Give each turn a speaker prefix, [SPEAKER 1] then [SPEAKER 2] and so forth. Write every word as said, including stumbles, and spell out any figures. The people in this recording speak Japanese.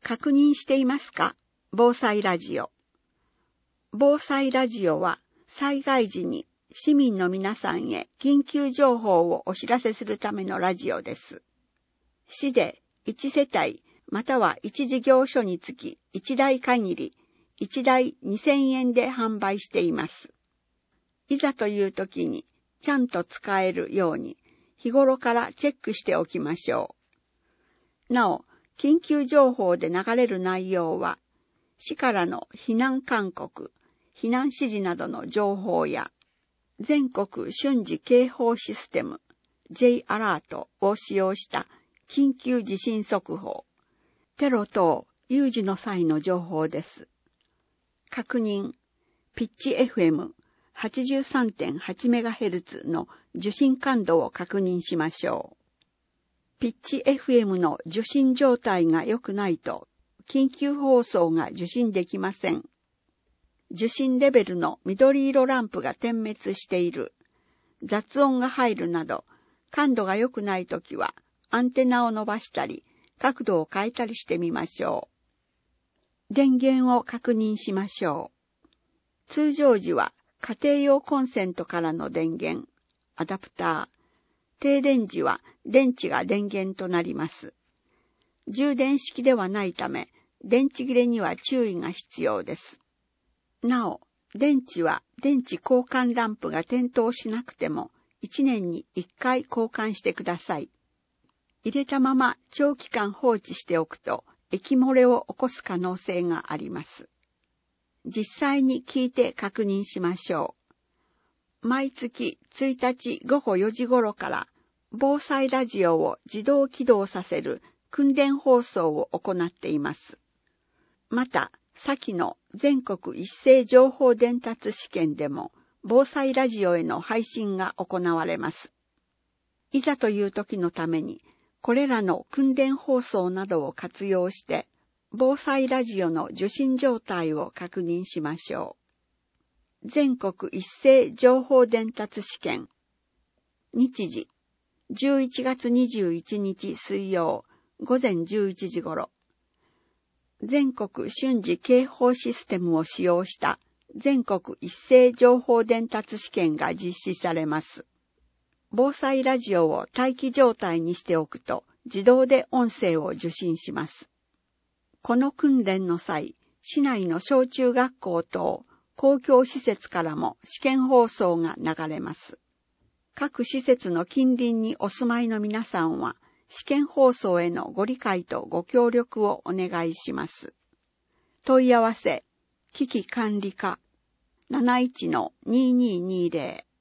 [SPEAKER 1] 確認していますか？防災ラジオ。防災ラジオは災害時に市民の皆さんへ緊急情報をお知らせするためのラジオです。市でいち世帯またはいち事業所につきいちだい限りいちだいにせんえんで販売しています。いざという時にちゃんと使えるように日頃からチェックしておきましょう。なお、緊急情報で流れる内容は、市からの避難勧告、避難指示などの情報や、全国瞬時警報システム J アラートを使用した緊急地震速報、テロ等有事の際の情報です。確認、ピッチ エフエムはちじゅうさんてんはちメガヘルツ の受信感度を確認しましょう。ピッチ エフエム の受信状態が良くないと、緊急放送が受信できません。受信レベルの緑色ランプが点滅している、雑音が入るなど、感度が良くないときは、アンテナを伸ばしたり、角度を変えたりしてみましょう。電源を確認しましょう。通常時は、家庭用コンセントからの電源、アダプター、停電時は電池が電源となります。充電式ではないため、電池切れには注意が必要です。なお、電池は電池交換ランプが点灯しなくても、いちねんにいっかい交換してください。入れたまま長期間放置しておくと、液漏れを起こす可能性があります。実際に聞いて確認しましょう。毎月ついたちごごよじ頃から、防災ラジオを自動起動させる訓練放送を行っています。また、先の全国一斉情報伝達試験でも防災ラジオへの配信が行われます。いざという時のために、これらの訓練放送などを活用して、防災ラジオの受信状態を確認しましょう。全国一斉情報伝達試験。日時。じゅういちがつにじゅういちにち水曜午前じゅういちじ頃、全国瞬時警報システムを使用した全国一斉情報伝達試験が実施されます。防災ラジオを待機状態にしておくと自動で音声を受信します。この訓練の際、市内の小中学校等公共施設からも試験放送が流れます。各施設の近隣にお住まいの皆さんは、試験放送へのご理解とご協力をお願いします。問い合わせ、危機管理課 なないちのにーにーにーぜろ